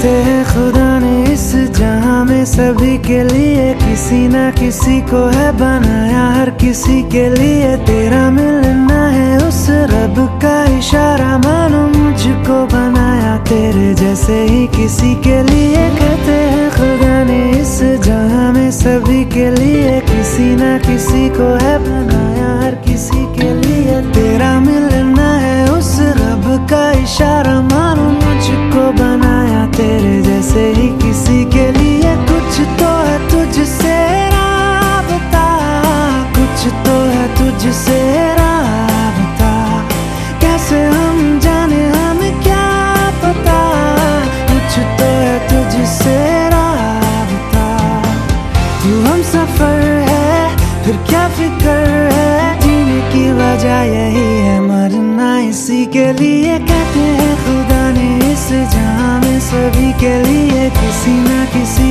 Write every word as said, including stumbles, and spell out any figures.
कहते हैं खुदा ने इस जहां में सभी के लिए किसी ना किसी को है बनाया, हर किसी के लिए तेरा मिलना है उस रब का इशारा, मानो मुझको बनाया तेरे जैसे ही किसी के लिए। कहते हैं खुदा ने इस जहां में सभी के लिए किसी ना किसी को है बनाया, हर किसी के लिए तेरा मिलना है उस रब का इशारा, मानो मुझको बनाया तेरे जैसे ही किसी के लिए। कुछ तो है तुझसे राबता, कुछ तो है तुझसे राबता, कैसे हम जाने हमें क्या पता, कुछ तो है तुझसे राबता। तू हम सफर है फिर क्या फिक्र है, जीने की वजह यही है मरना इसी के लिए। कहते हैं खुदा ने इस जहां में सभी के लिए किसी ना किसी